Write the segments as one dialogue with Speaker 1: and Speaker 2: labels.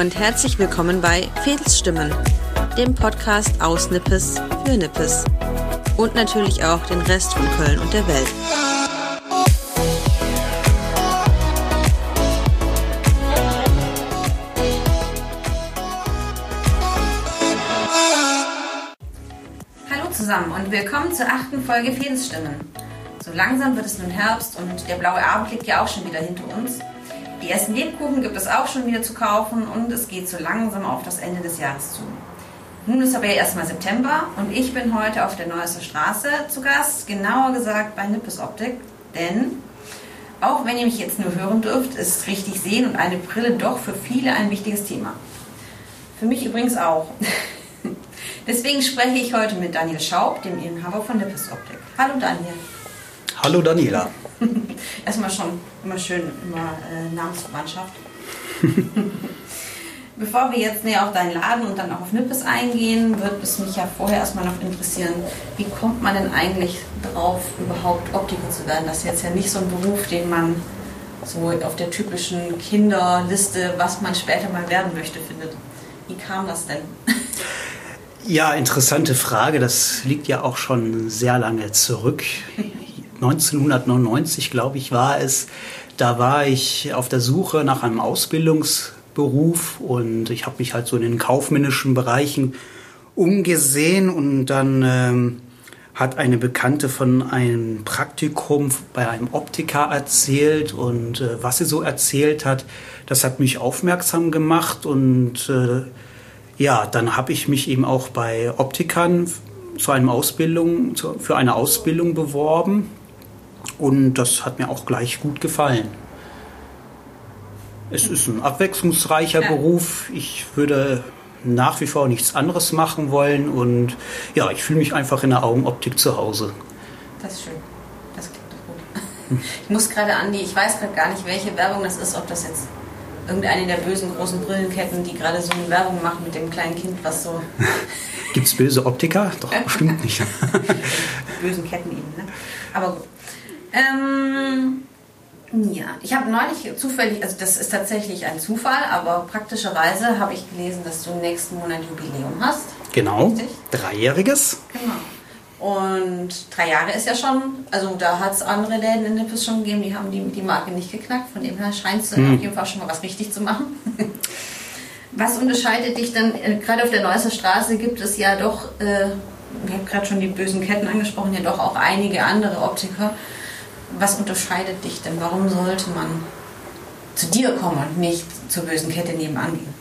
Speaker 1: und herzlich willkommen bei Vedelsstimmen, dem Podcast aus Nippes für Nippes und natürlich auch den Rest von Köln und der Welt. Hallo zusammen und willkommen zur 8. Folge Vedelsstimmen. So langsam wird es nun Herbst und der blaue Abend liegt ja auch schon wieder hinter uns. Die ersten Lebkuchen gibt es auch schon wieder zu kaufen und es geht so langsam auf das Ende des Jahres zu. Nun ist aber ja erstmal September und ich bin heute auf der Neusser Straße zu Gast, genauer gesagt bei Nippes Optik, denn auch wenn ihr mich jetzt nur hören dürft, ist richtig sehen und eine Brille doch für viele ein wichtiges Thema. Für mich übrigens auch. Deswegen spreche ich heute mit Daniel Schaub, dem Inhaber von Nippes Optik. Hallo Daniel.
Speaker 2: Hallo Daniela.
Speaker 1: Erstmal schon immer schön, Namensverwandtschaft. Bevor wir jetzt näher auf deinen Laden und dann auch auf Nippes eingehen, wird es mich ja vorher erstmal noch interessieren, wie kommt man denn eigentlich drauf, überhaupt Optiker zu werden? Das ist jetzt ja nicht so ein Beruf, den man so auf der typischen Kinderliste, was man später mal werden möchte, findet. Wie kam das denn?
Speaker 2: Ja, interessante Frage. Das liegt ja auch schon sehr lange zurück. 1999, glaube ich, war es. Da war ich auf der Suche nach einem Ausbildungsberuf und ich habe mich halt so in den kaufmännischen Bereichen umgesehen und dann hat eine Bekannte von einem Praktikum bei einem Optiker erzählt und was sie so erzählt hat, das hat mich aufmerksam gemacht und ja, dann habe ich mich eben auch bei Optikern für eine Ausbildung beworben. Und das hat mir auch gleich gut gefallen. Es ist ein abwechslungsreicher Beruf. Ich würde nach wie vor nichts anderes machen wollen. Und ja, ich fühle mich einfach in der Augenoptik zu Hause.
Speaker 1: Das ist schön. Das klingt doch gut. Ich muss gerade an ich weiß gerade gar nicht, welche Werbung das ist. Ob das jetzt irgendeine der bösen großen Brillenketten, die gerade so eine Werbung macht mit dem kleinen Kind, was so...
Speaker 2: Gibt es böse Optiker? Doch, bestimmt nicht.
Speaker 1: Die bösen Ketten eben, ne? Aber gut. Ja, ich habe neulich zufällig, also das ist tatsächlich ein Zufall, aber praktischerweise habe ich gelesen, dass du nächsten Monat Jubiläum hast.
Speaker 2: Genau,
Speaker 1: richtig?
Speaker 2: 3-jähriges.
Speaker 1: Genau. Und 3 Jahre ist ja schon, also da hat es andere Läden in Nippes schon gegeben, die haben die Marke nicht geknackt, von dem her scheinst du auf jeden Fall schon mal was richtig zu machen. Was unterscheidet dich dann, gerade auf der Neusser Straße gibt es ja doch, ich habe gerade schon die bösen Ketten angesprochen, ja doch auch einige andere Optiker. Was unterscheidet dich denn? Warum sollte man zu dir kommen und nicht zur bösen Kette nebenan gehen?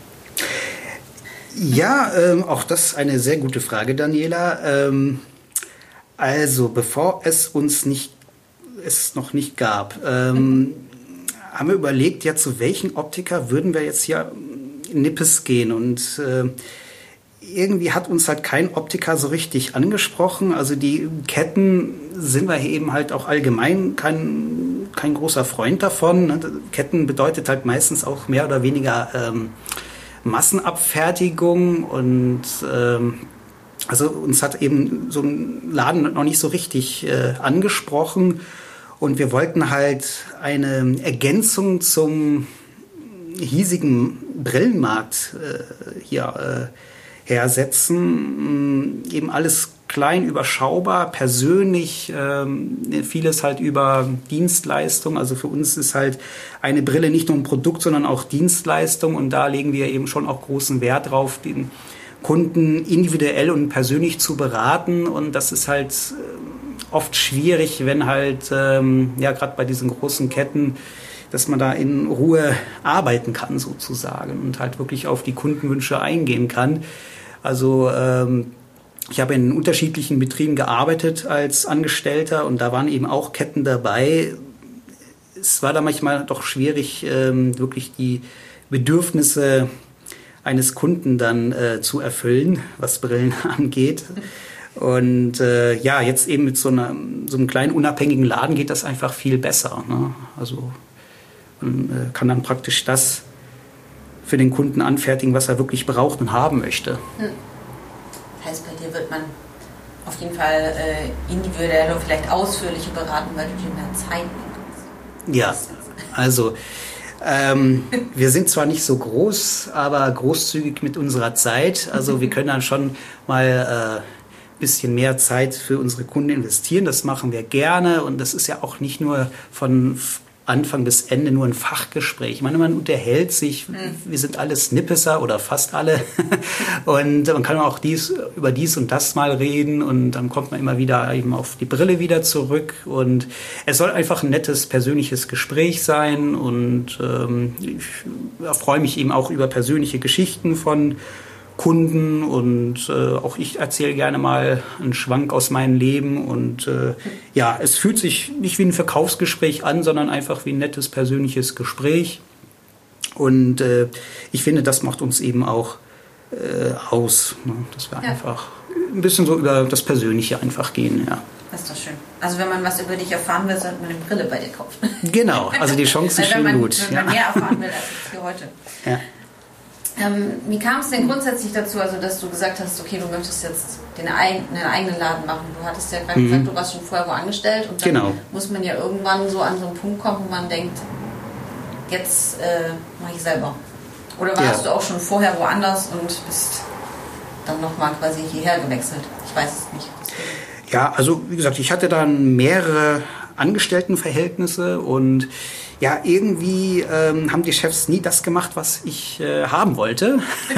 Speaker 2: Ja, auch das ist eine sehr gute Frage, Daniela. Also, bevor es noch nicht gab, haben wir überlegt, ja, zu welchen Optiker würden wir jetzt hier in Nippes gehen? Und irgendwie hat uns halt kein Optiker so richtig angesprochen. Also die Ketten sind wir eben halt auch allgemein kein großer Freund davon. Ketten bedeutet halt meistens auch mehr oder weniger Massenabfertigung und also uns hat eben so ein Laden noch nicht so richtig angesprochen und wir wollten halt eine Ergänzung zum hiesigen Brillenmarkt hier hersetzen. Eben alles klein, überschaubar, persönlich, vieles halt über Dienstleistung. Also für uns ist halt eine Brille nicht nur ein Produkt, sondern auch Dienstleistung. Und da legen wir eben schon auch großen Wert drauf, den Kunden individuell und persönlich zu beraten. Und das ist halt oft schwierig, wenn halt, ja, gerade bei diesen großen Ketten, dass man da in Ruhe arbeiten kann sozusagen und halt wirklich auf die Kundenwünsche eingehen kann. Also ich habe in unterschiedlichen Betrieben gearbeitet als Angestellter und da waren eben auch Ketten dabei. Es war da manchmal doch schwierig, wirklich die Bedürfnisse eines Kunden dann zu erfüllen, was Brillen angeht. Und ja, jetzt eben mit so einem kleinen unabhängigen Laden geht das einfach viel besser, ne? Also man kann dann praktisch das für den Kunden anfertigen, was er wirklich braucht und haben möchte.
Speaker 1: Das heißt, bei dir wird man auf jeden Fall individuell und vielleicht ausführlicher beraten, weil du dir mehr Zeit nimmst.
Speaker 2: Ja, also Wir sind zwar nicht so groß, aber großzügig mit unserer Zeit. Also wir können dann schon mal bisschen mehr Zeit für unsere Kunden investieren. Das machen wir gerne und das ist ja auch nicht nur von Anfang bis Ende nur ein Fachgespräch. Ich meine, man unterhält sich, wir sind alle Snippeser oder fast alle und man kann auch über dies und das mal reden und dann kommt man immer wieder eben auf die Brille wieder zurück und es soll einfach ein nettes persönliches Gespräch sein und ich freue mich eben auch über persönliche Geschichten von Kunden und auch ich erzähle gerne mal einen Schwank aus meinem Leben und ja, es fühlt sich nicht wie ein Verkaufsgespräch an, sondern einfach wie ein nettes persönliches Gespräch und ich finde, das macht uns eben auch aus, ne? Dass wir einfach ein bisschen so über das Persönliche einfach gehen, ja.
Speaker 1: Das ist doch schön. Also wenn man was über dich erfahren will, sollte man eine Brille bei dir kaufen.
Speaker 2: Genau, also die Chancen stehen gut.
Speaker 1: Wenn man mehr erfahren will als hier heute.
Speaker 2: Ja.
Speaker 1: Wie kam es denn grundsätzlich dazu, also dass du gesagt hast, okay, du möchtest jetzt einen eigenen Laden machen? Du hattest ja gerade gesagt, du warst schon vorher wo angestellt und dann muss man ja irgendwann so an so einen Punkt kommen, wo man denkt, jetzt mache ich selber. Oder warst du auch schon vorher woanders und bist dann nochmal quasi hierher gewechselt? Ich weiß es nicht.
Speaker 2: Ja, also wie gesagt, ich hatte dann mehrere Angestelltenverhältnisse und ja, irgendwie haben die Chefs nie das gemacht, was ich haben wollte.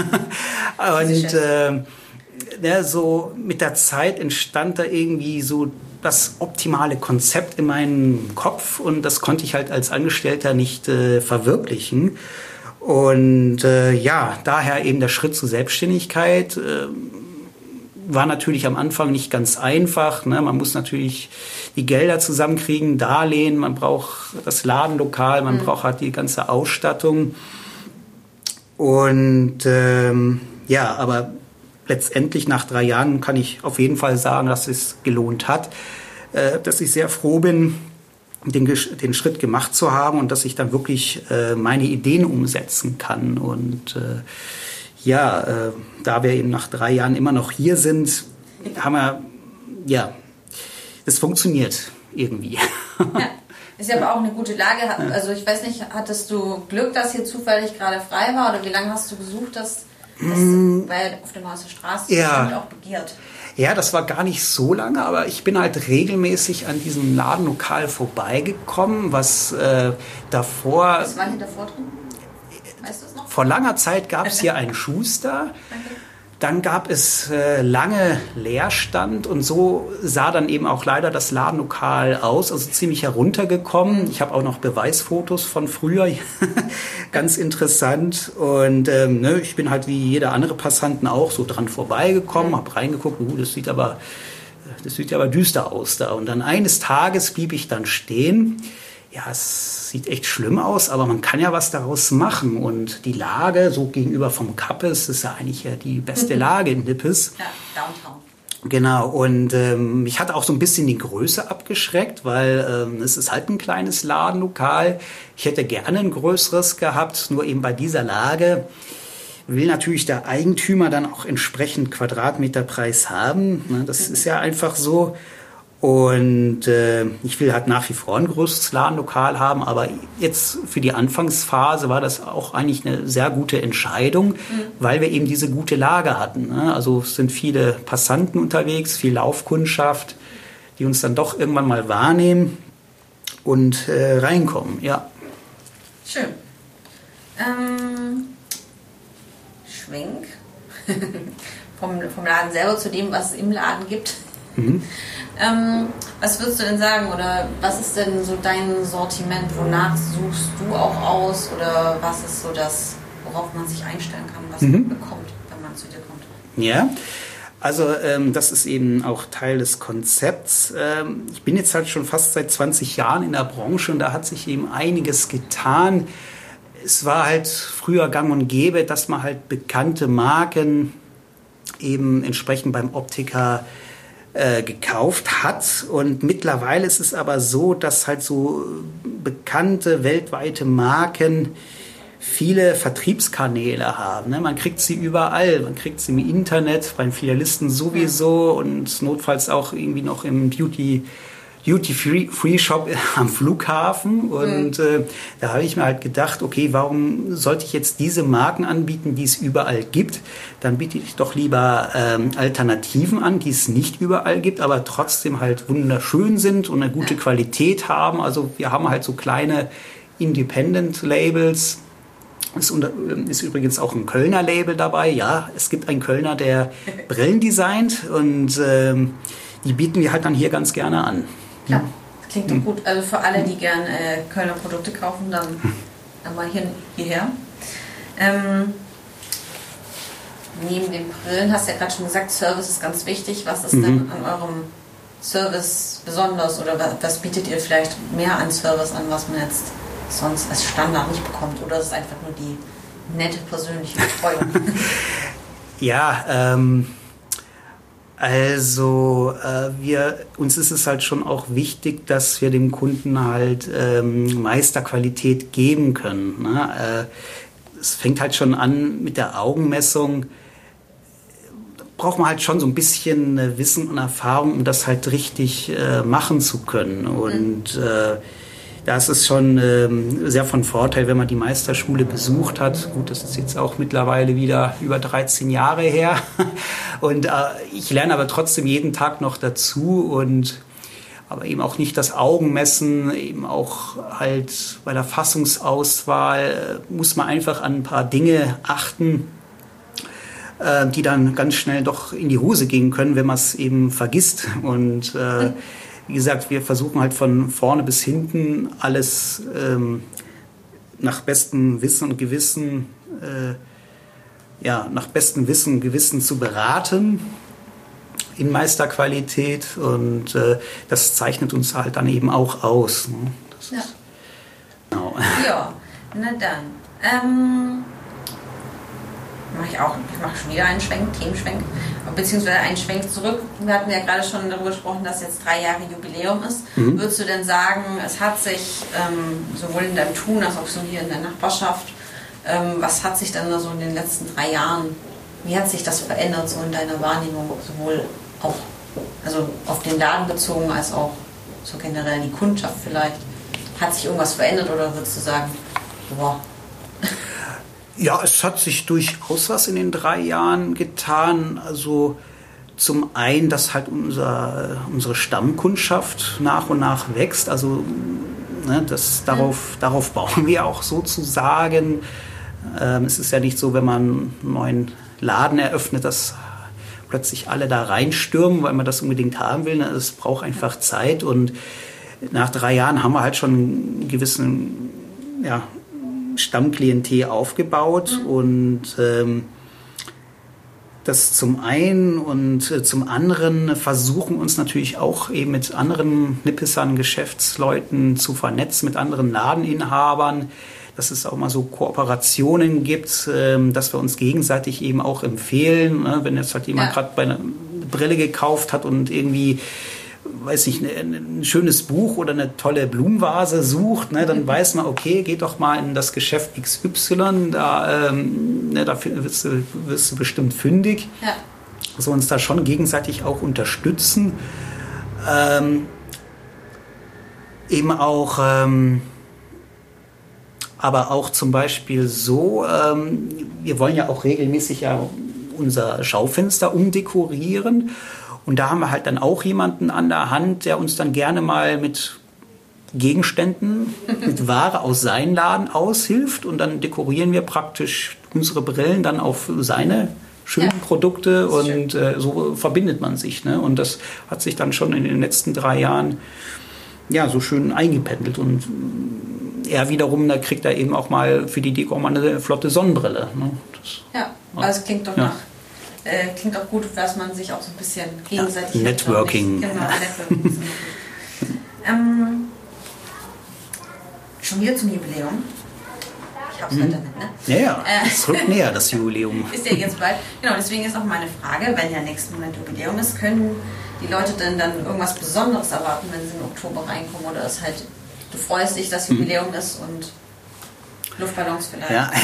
Speaker 2: Und so mit der Zeit entstand da irgendwie so das optimale Konzept in meinem Kopf und das konnte ich halt als Angestellter nicht verwirklichen. Und ja, daher eben der Schritt zur Selbstständigkeit. War natürlich am Anfang nicht ganz einfach. Ne? Man muss natürlich die Gelder zusammenkriegen, Darlehen, man braucht das Ladenlokal, man braucht halt die ganze Ausstattung. Und ja, aber letztendlich nach 3 Jahren kann ich auf jeden Fall sagen, dass es gelohnt hat, dass ich sehr froh bin, den Schritt gemacht zu haben und dass ich dann wirklich meine Ideen umsetzen kann. Und ja, da wir eben nach 3 Jahren immer noch hier sind, haben wir, ja, es funktioniert irgendwie.
Speaker 1: Ja, ist ja aber auch eine gute Lage. Also ich weiß nicht, hattest du Glück, dass hier zufällig gerade frei war oder wie lange hast du gesucht, weil auf der Neuster Straße bestimmt auch begehrt?
Speaker 2: Ja, das war gar nicht so lange, aber ich bin halt regelmäßig an diesem Ladenlokal vorbeigekommen, was davor...
Speaker 1: Was war hier davor drin? Weißt du es noch?
Speaker 2: Vor langer Zeit gab es hier einen Schuster, dann gab es lange Leerstand und so sah dann eben auch leider das Ladenlokal aus, also ziemlich heruntergekommen. Ich habe auch noch Beweisfotos von früher, ganz interessant. Und ich bin halt wie jeder andere Passanten auch so dran vorbeigekommen, habe reingeguckt, das sieht aber düster aus da. Und dann eines Tages blieb ich dann stehen. Ja, es sieht echt schlimm aus, aber man kann ja was daraus machen. Und die Lage, so gegenüber vom Kappes, ist ja eigentlich die beste Lage in Nippes.
Speaker 1: Ja, Downtown.
Speaker 2: Genau, und mich hat auch so ein bisschen die Größe abgeschreckt, weil es ist halt ein kleines Ladenlokal. Ich hätte gerne ein größeres gehabt, nur eben bei dieser Lage will natürlich der Eigentümer dann auch entsprechend Quadratmeterpreis haben. Das ist ja einfach so. Und ich will halt nach wie vor ein größeres Ladenlokal haben, aber jetzt für die Anfangsphase war das auch eigentlich eine sehr gute Entscheidung, weil wir eben diese gute Lage hatten. Ne? Also es sind viele Passanten unterwegs, viel Laufkundschaft, die uns dann doch irgendwann mal wahrnehmen und reinkommen. Ja.
Speaker 1: Schön. Schwenk vom Laden selber zu dem, was es im Laden gibt. Was würdest du denn sagen oder was ist denn so dein Sortiment? Wonach suchst du auch aus oder was ist so das, worauf man sich einstellen kann, was man bekommt, wenn man zu dir kommt?
Speaker 2: Ja, also das ist eben auch Teil des Konzepts. Ich bin jetzt halt schon fast seit 20 Jahren in der Branche und da hat sich eben einiges getan. Es war halt früher gang und gäbe, dass man halt bekannte Marken eben entsprechend beim Optiker gekauft hat. Und mittlerweile ist es aber so, dass halt so bekannte weltweite Marken viele Vertriebskanäle haben. Ne? Man kriegt sie überall. Man kriegt sie im Internet, beim Filialisten sowieso und notfalls auch irgendwie noch im Duty-Free-Shop am Flughafen und da habe ich mir halt gedacht, okay, warum sollte ich jetzt diese Marken anbieten, die es überall gibt? Dann biete ich doch lieber Alternativen an, die es nicht überall gibt, aber trotzdem halt wunderschön sind und eine gute Qualität haben. Also wir haben halt so kleine Independent-Labels. Ist übrigens auch ein Kölner Label dabei. Ja, es gibt einen Kölner, der Brillen designt und die bieten wir halt dann hier ganz gerne an.
Speaker 1: Klar, das klingt doch gut. Also für alle, die gern Kölner Produkte kaufen, dann mal hierher. Neben den Brillen hast du ja gerade schon gesagt, Service ist ganz wichtig. Was ist denn an eurem Service besonders oder was bietet ihr vielleicht mehr an Service an, was man jetzt sonst als Standard nicht bekommt? Oder ist es einfach nur die nette persönliche Betreuung?
Speaker 2: Ja, also uns ist es halt schon auch wichtig, dass wir dem Kunden halt Meisterqualität geben können. Ne? Es fängt halt schon an mit der Augenmessung. Braucht man halt schon so ein bisschen Wissen und Erfahrung, um das halt richtig machen zu können. Und das ist schon sehr von Vorteil, wenn man die Meisterschule besucht hat. Gut, das ist jetzt auch mittlerweile wieder über 13 Jahre her. Und ich lerne aber trotzdem jeden Tag noch dazu. Aber eben auch nicht das Augenmessen, eben auch halt bei der Fassungsauswahl muss man einfach an ein paar Dinge achten, die dann ganz schnell doch in die Hose gehen können, wenn man es eben vergisst. Und wie gesagt, wir versuchen halt von vorne bis hinten alles nach bestem Wissen und Gewissen, zu beraten in Meisterqualität und das zeichnet uns halt dann eben auch aus. Ne? Genau.
Speaker 1: Ja, na dann. Ich mache schon wieder einen Themenschwenk, beziehungsweise einen Schwenk zurück. Wir hatten ja gerade schon darüber gesprochen, dass jetzt 3 Jahre Jubiläum ist. Würdest du denn sagen, es hat sich sowohl in deinem Tun als auch so hier in der Nachbarschaft, was hat sich dann so in den letzten 3 Jahren, wie hat sich das verändert so in deiner Wahrnehmung, sowohl auch also auf den Laden bezogen als auch so generell die Kundschaft vielleicht? Hat sich irgendwas verändert oder würdest du sagen, boah?
Speaker 2: Ja, es hat sich durchaus was in den 3 Jahren getan. Also zum einen, dass halt unsere Stammkundschaft nach und nach wächst. Also ne, darauf bauen wir auch sozusagen. Es ist ja nicht so, wenn man einen neuen Laden eröffnet, dass plötzlich alle da reinstürmen, weil man das unbedingt haben will. Es braucht einfach Zeit und nach 3 Jahren haben wir halt schon einen gewissen Stammklientel aufgebaut und das zum einen und zum anderen versuchen uns natürlich auch eben mit anderen Nippesern, Geschäftsleuten zu vernetzen, mit anderen Ladeninhabern, dass es auch mal so Kooperationen gibt, dass wir uns gegenseitig eben auch empfehlen. Ne? Wenn jetzt halt jemand gerade eine Brille gekauft hat und irgendwie weiß nicht, ein schönes Buch oder eine tolle Blumenvase sucht, ne, dann weiß man, okay, geht doch mal in das Geschäft XY, da wirst du bestimmt fündig. Ja. Also uns da schon gegenseitig auch unterstützen. Eben auch, aber auch zum Beispiel so, wir wollen ja auch regelmäßig unser Schaufenster umdekorieren. Und da haben wir halt dann auch jemanden an der Hand, der uns dann gerne mal mit Gegenständen, mit Ware aus seinem Laden aushilft. Und dann dekorieren wir praktisch unsere Brillen dann auf seine schönen Produkte. Und so verbindet man sich. Ne? Und das hat sich dann schon in den letzten 3 Jahren so schön eingependelt. Und er wiederum, da kriegt er eben auch mal für die Deko mal eine flotte Sonnenbrille. Ne?
Speaker 1: Also es klingt doch nach... klingt auch gut, dass man sich auch so ein bisschen gegenseitig...
Speaker 2: Networking.
Speaker 1: Genau, Networking. Schon wieder zum Jubiläum. Ich hab's halt damit, ne?
Speaker 2: Ja, es rückt näher, das Jubiläum.
Speaker 1: Ist ja jetzt bald. Genau, deswegen ist auch meine Frage, wenn ja nächsten Monat Jubiläum ist, können die Leute denn dann irgendwas Besonderes erwarten, wenn sie im Oktober reinkommen? Oder ist halt, du freust dich, dass Jubiläum ist und Luftballons vielleicht?
Speaker 2: Ja.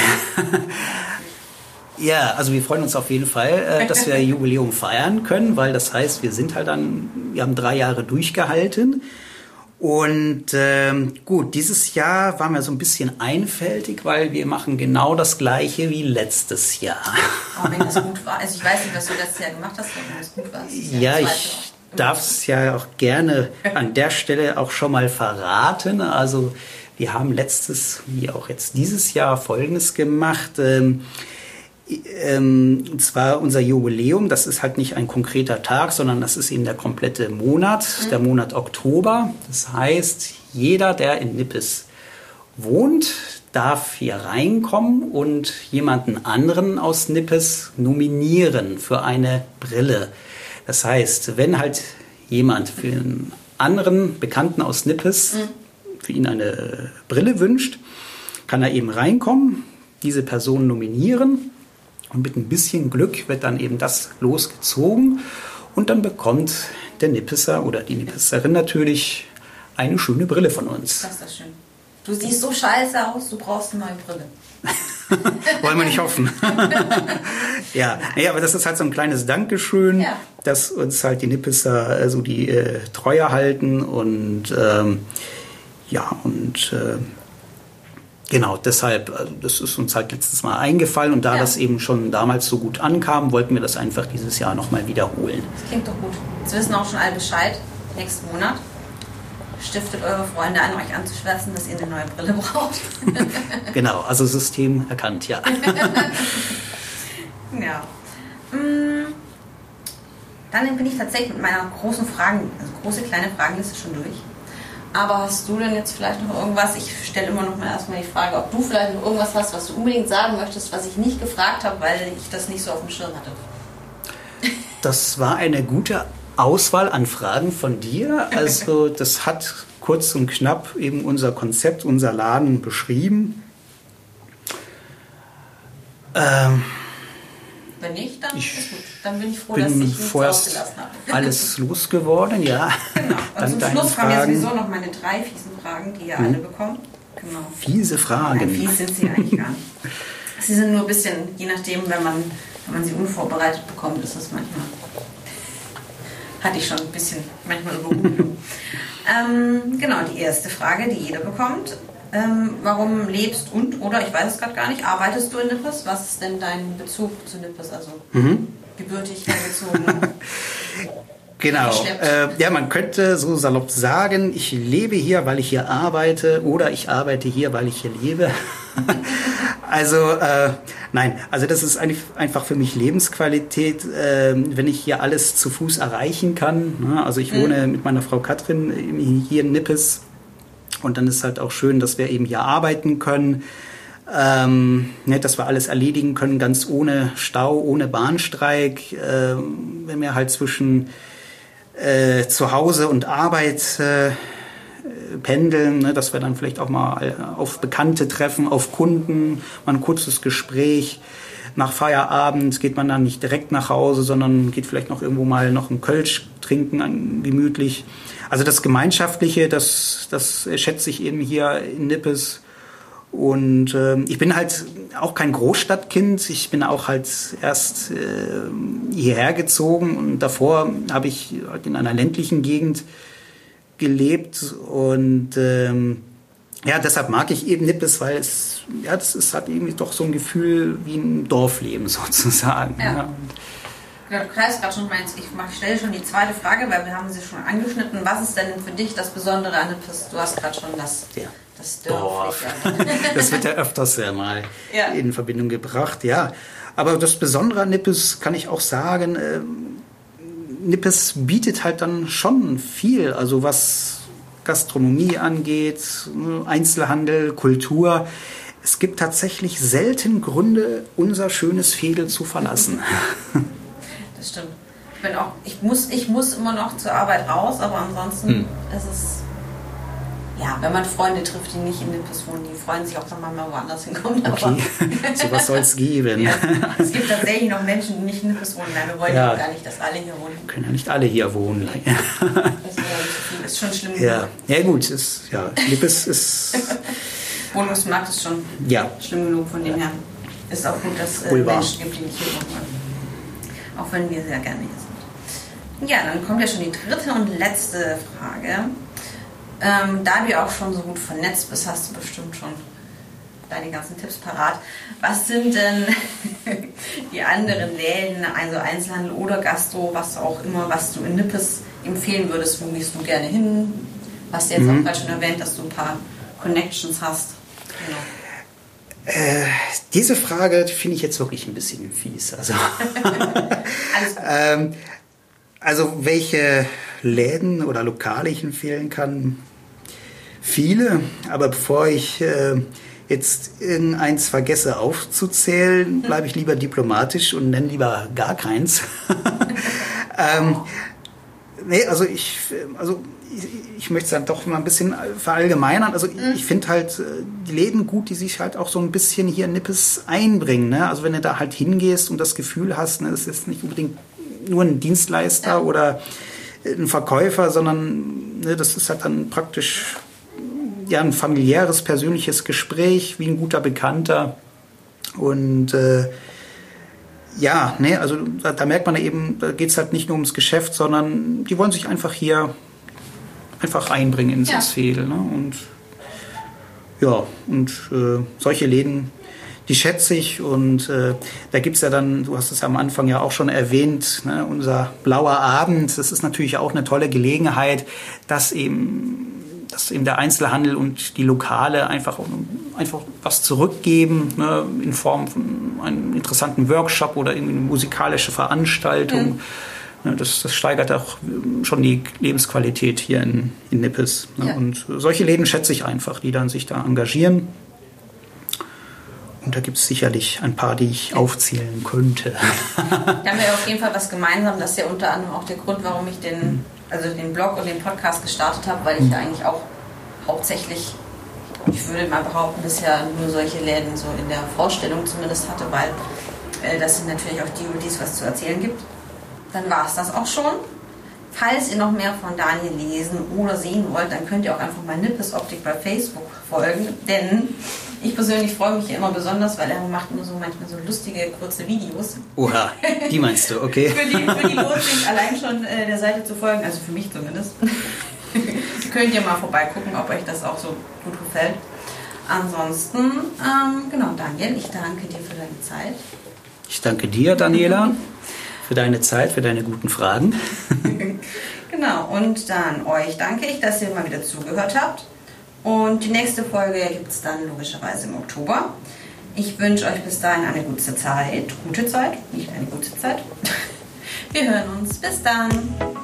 Speaker 2: Ja, also wir freuen uns auf jeden Fall, dass wir Jubiläum feiern können, weil das heißt, wir haben 3 Jahre durchgehalten. Und gut, dieses Jahr waren wir so ein bisschen einfältig, weil wir machen genau das Gleiche wie letztes Jahr.
Speaker 1: Aber wenn das gut war, also ich weiß nicht, was du letztes Jahr gemacht hast, wenn das gut war.
Speaker 2: Ja, ich darf es ja auch gerne an der Stelle auch schon mal verraten. Also wir haben letztes, wie auch jetzt dieses Jahr, Folgendes gemacht. Und zwar unser Jubiläum, das ist halt nicht ein konkreter Tag, sondern das ist eben der komplette Monat, der Monat Oktober. Das heißt, jeder, der in Nippes wohnt, darf hier reinkommen und jemanden anderen aus Nippes nominieren für eine Brille. Das heißt, wenn halt jemand für einen anderen Bekannten aus Nippes für ihn eine Brille wünscht, kann er eben reinkommen, diese Person nominieren. Und mit ein bisschen Glück wird dann eben das losgezogen und dann bekommt der Nippeser oder die Nippeserin natürlich eine schöne Brille von uns.
Speaker 1: Das ist das schön. Du siehst so scheiße aus, du brauchst eine neue Brille.
Speaker 2: Wollen wir nicht hoffen. Ja, aber das ist halt so ein kleines Dankeschön, dass uns halt die Nippeser so die Treue halten und genau, deshalb, das ist uns halt letztes Mal eingefallen und da das eben schon damals so gut ankam, wollten wir das einfach dieses Jahr nochmal wiederholen.
Speaker 1: Das klingt doch gut. Jetzt wissen auch schon alle Bescheid. Nächsten Monat stiftet eure Freunde an, euch anzuschwärzen, dass ihr eine neue Brille braucht.
Speaker 2: Genau, also System erkannt, ja.
Speaker 1: Ja. Dann bin ich tatsächlich mit meiner große kleine Fragenliste schon durch. Aber hast du denn jetzt vielleicht noch irgendwas? Ich stelle immer noch mal erstmal die Frage, ob du vielleicht noch irgendwas hast, was du unbedingt sagen möchtest, was ich nicht gefragt habe, weil ich das nicht so auf dem Schirm hatte.
Speaker 2: Das war eine gute Auswahl an Fragen von dir. Also das hat kurz und knapp eben unser Konzept, unser Laden beschrieben.
Speaker 1: Wenn nicht, dann ist gut. Dann bin ich froh, dass ich nichts ausgelassen habe.
Speaker 2: Alles losgeworden, ja.
Speaker 1: Genau. Und zum Schluss kommen ja sowieso noch meine 3 fiesen Fragen, die ihr alle bekommt. Genau.
Speaker 2: Fiese Fragen.
Speaker 1: Nein, fies sind sie eigentlich gar nicht. Sie sind nur ein bisschen, je nachdem, wenn man sie unvorbereitet bekommt, ist das manchmal... Hatte ich schon ein bisschen manchmal Überrumpelung. Genau, die erste Frage, die jeder bekommt. Warum lebst oder, ich weiß es gerade gar nicht, arbeitest du in Nippes? Was ist denn dein Bezug zu Nippes? Also gebürtig hergezogen?
Speaker 2: Genau. Ja, man könnte so salopp sagen, ich lebe hier, weil ich hier arbeite oder ich arbeite hier, weil ich hier lebe. Also nein, also das ist einfach für mich Lebensqualität, wenn ich hier alles zu Fuß erreichen kann. Ne? Also ich wohne mit meiner Frau Katrin hier in Nippes. Und dann ist halt auch schön, dass wir eben hier arbeiten können, dass wir alles erledigen können, ganz ohne Stau, ohne Bahnstreik. Wenn wir halt zwischen zu Hause und Arbeit pendeln, ne, dass wir dann vielleicht auch mal auf Bekannte treffen, auf Kunden, mal ein kurzes Gespräch. Nach Feierabend geht man dann nicht direkt nach Hause, sondern geht vielleicht noch irgendwo mal noch einen Kölsch trinken, gemütlich. Also das Gemeinschaftliche, das schätze ich eben hier in Nippes. Und ich bin halt auch kein Großstadtkind. Ich bin auch halt erst hierher gezogen und davor habe ich halt in einer ländlichen Gegend gelebt. Und deshalb mag ich eben Nippes, weil das ist halt irgendwie doch so ein Gefühl wie ein Dorfleben sozusagen. Ja.
Speaker 1: Ja, du kreist gerade schon meins. Ich stelle schon die zweite Frage, weil wir haben sie schon angeschnitten. Was ist denn für dich das Besondere an Nippes? Du hast gerade schon das Dorf.
Speaker 2: Das wird ja öfters mal in Verbindung gebracht. Ja, aber das Besondere an Nippes kann ich auch sagen, Nippes bietet halt dann schon viel. Also was Gastronomie angeht, Einzelhandel, Kultur. Es gibt tatsächlich selten Gründe, unser schönes Veedel zu verlassen.
Speaker 1: Das stimmt. Ich muss immer noch zur Arbeit raus, aber ansonsten ist es, wenn man Freunde trifft, die nicht in Nippes wohnen, die freuen sich auch, wenn man mal woanders hinkommt.
Speaker 2: Okay, sowas soll es geben.
Speaker 1: Ja. Es gibt tatsächlich noch Menschen, die nicht in Nippes wohnen. Nein, wir wollen ja gar nicht, dass alle hier wohnen.
Speaker 2: Können ja nicht alle hier wohnen.
Speaker 1: Das wäre nicht so viel. Ist schon schlimm.
Speaker 2: Ja gut, Nippes ist...
Speaker 1: Wohnungsmarkt ist schon schlimm genug, von dem her. Ist auch gut, dass es Menschen gibt, die nicht hier wohnen. Auch wenn wir sehr gerne hier sind. Ja, dann kommt ja schon die dritte und letzte Frage. Da du ja auch schon so gut vernetzt bist, hast du bestimmt schon deine ganzen Tipps parat. Was sind denn die anderen Läden, also Einzelhandel oder Gastro, was auch immer, was du in Nippes empfehlen würdest? Wo gehst du gerne hin? Hast du jetzt auch gerade schon erwähnt, dass du ein paar Connections hast. Genau.
Speaker 2: Diese Frage finde ich jetzt wirklich ein bisschen fies. Also welche Läden oder Lokale ich empfehlen kann? Viele, aber bevor ich jetzt irgendeins vergesse aufzuzählen, bleibe ich lieber diplomatisch und nenne lieber gar keins. Ich möchte es dann doch mal ein bisschen verallgemeinern. Also ich finde halt die Läden gut, die sich halt auch so ein bisschen hier in Nippes einbringen. Ne? Also wenn du da halt hingehst und das Gefühl hast, ne, es ist nicht unbedingt nur ein Dienstleister oder ein Verkäufer, sondern ne, das ist halt dann praktisch ja ein familiäres, persönliches Gespräch, wie ein guter Bekannter. Und also da merkt man eben, da geht es halt nicht nur ums Geschäft, sondern die wollen sich einfach hier einbringen ins Erzfädel. Ne? Und solche Läden, die schätze ich. Und da gibt es ja dann, du hast es ja am Anfang ja auch schon erwähnt, ne, unser blauer Abend. Das ist natürlich auch eine tolle Gelegenheit, dass eben der Einzelhandel und die Lokale einfach was zurückgeben, ne, in Form von einem interessanten Workshop oder irgendwie eine musikalische Veranstaltung. Ne, das steigert auch schon die Lebensqualität hier in Nippes. Ne? Ja. Und solche Läden schätze ich einfach, die dann sich da engagieren. Und da gibt es sicherlich ein paar, die ich aufzählen könnte.
Speaker 1: Da haben wir auf jeden Fall was gemeinsam. Das ist ja unter anderem auch der Grund, warum ich den Blog und den Podcast gestartet habe, weil ich ja eigentlich auch hauptsächlich, ich würde mal behaupten, bisher nur solche Läden so in der Vorstellung zumindest hatte, weil das sind natürlich auch die, über die es was zu erzählen gibt. Dann war es das auch schon. Falls ihr noch mehr von Daniel lesen oder sehen wollt, dann könnt ihr auch einfach mal Nippes Optik bei Facebook folgen, denn ich persönlich freue mich immer besonders, weil er macht immer so manchmal so lustige, kurze Videos.
Speaker 2: Oha, die meinst du, okay.
Speaker 1: für die lohnt sich allein schon der Seite zu folgen, also für mich zumindest. Könnt ihr mal vorbeigucken, ob euch das auch so gut gefällt. Ansonsten, Daniel, ich danke dir für deine Zeit.
Speaker 2: Ich danke dir, Daniela, für deine Zeit, für deine guten Fragen.
Speaker 1: Genau, und dann euch danke ich, dass ihr mal wieder zugehört habt. Und die nächste Folge gibt es dann logischerweise im Oktober. Ich wünsche euch bis dahin eine gute Zeit, nicht eine gute Zeit. Wir hören uns, bis dann.